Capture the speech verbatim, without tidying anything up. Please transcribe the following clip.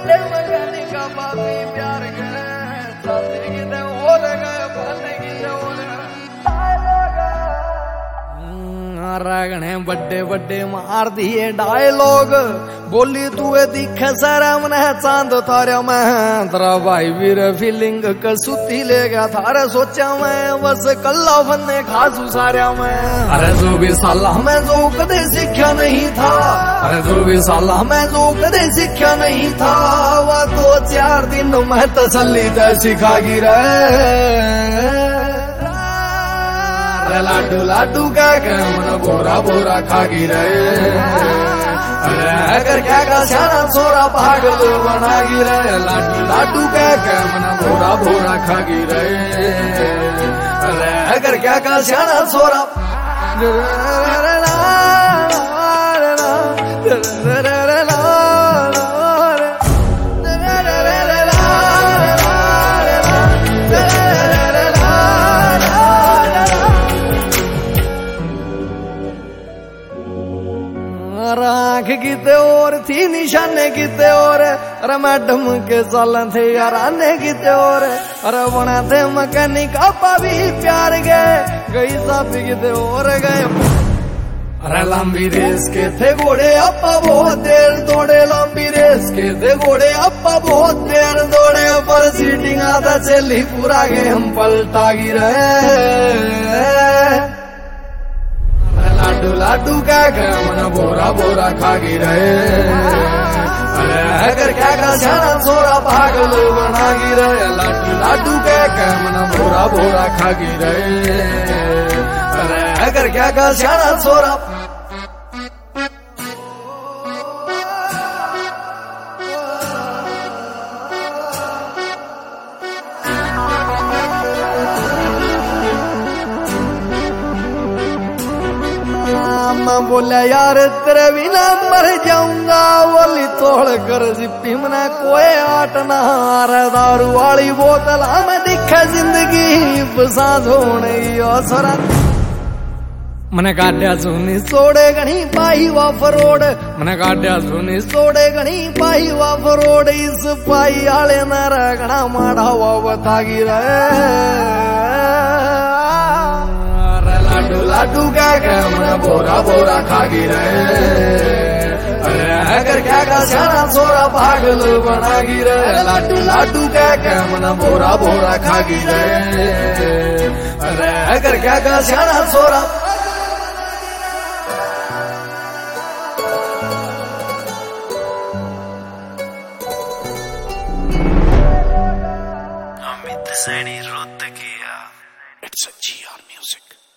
बड़े मकानी का बापी प्यार गए साथी की ते और गए पाने की ते और रगने बड़े बड़े मार दिए डायलॉग बोली तू दिखे सारा मन चांद तारा मैं तेरा भाई वीर फीलिंग कसूती ले गया थारे सोचा मैं बस कल्ला बन्ने खासू सारा मैं अरे जो भी साला मैं जो कदे सीखा नहीं था अरे जो भी साला मैं जो कदे सीखा नहीं था वह तो चार दिन मैं तसल्ली दे सिखा गिरा लाडू लाडू का मन बोरा बोरा खा गिरे अरे अगर क्या का शाना सोरा पागल बना गिरे लाडू लाडू का मन बोरा बोरा खा गिरे अरे अगर क्या का शाना सोरा आँख किते और थी निशाने किते और अरे मैडम के सालन थे यार आने किते और अरे बना थे मकैनिक आपा भी प्यार गए गई साथी किते और गए अरे लंबी रेस के थे घोड़े आपा बहुत देर दौड़े लंबी रेस के थे घोड़े आपा बहुत देर दौड़े पर सीटिंग आधा चली पूरा गए हम पलटा गिरे लाडू लाडू का मन बोरा बोरा खा गिरे अरे अगर क्या का शाना सोरा पागल बना गिरे लाडू लाडू का मन बोरा बोरा खा गिरे अरे अगर क्या का शाना सोरा मैं बोला यार तेरे बिना मर जाऊंगा बोली तोड़ कर जिप्पी मना कोई आट ना रे दारू वाली बोतल हमें दिखे जिंदगी बसात होने असरा मने काट्या सुनी सोड़े गणी पाई वाफरोड मने काट्या सुनी सोड़े गणी पाई वाफरोड इस पाई आले न रगना माड़ा हुआ बता गिरा लाडू लाडू का मन बोरा बोरा खा गिरे अरे अगर क्या का शाना सोरा पागल बना गिरे लाडू लाडू का मन बोरा बोरा खा गिरे अरे अगर क्या का शाना सोरा अमित सैनी रोहतकिया। It's a G R music.